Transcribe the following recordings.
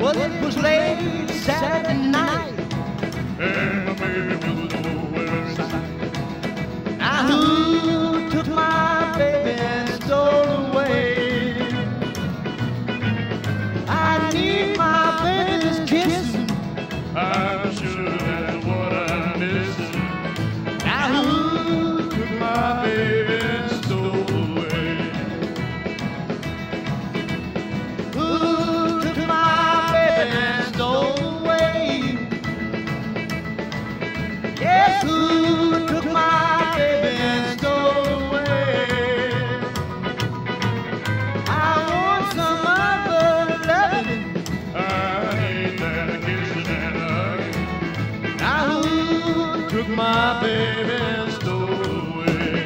Well, it was late Saturday night, and my baby was nowhere in sight. now who took my baby and stole away? I need my baby's kiss. I'm sure that's what I'm missing. Now who Took my baby and stole away. Who took my baby and stole away? Yes, who took my baby and stole away? I want some other loving. I need that kissing and hugging. Now who Took my baby and stole away.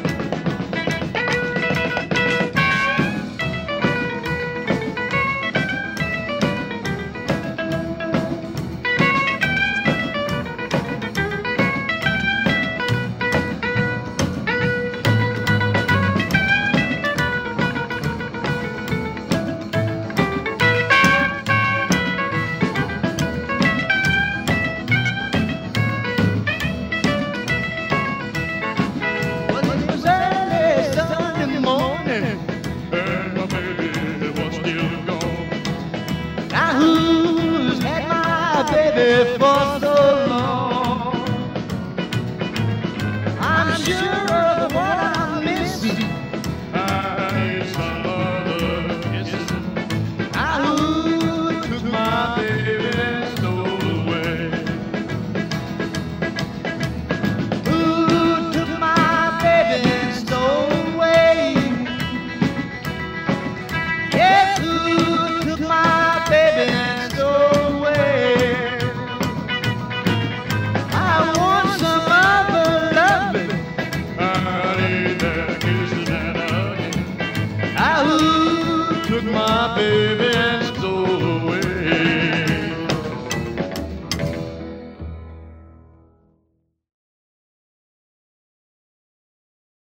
Well, it was early Sunday morning. And my baby was still gone. Now who's had my baby for so long? I'm sure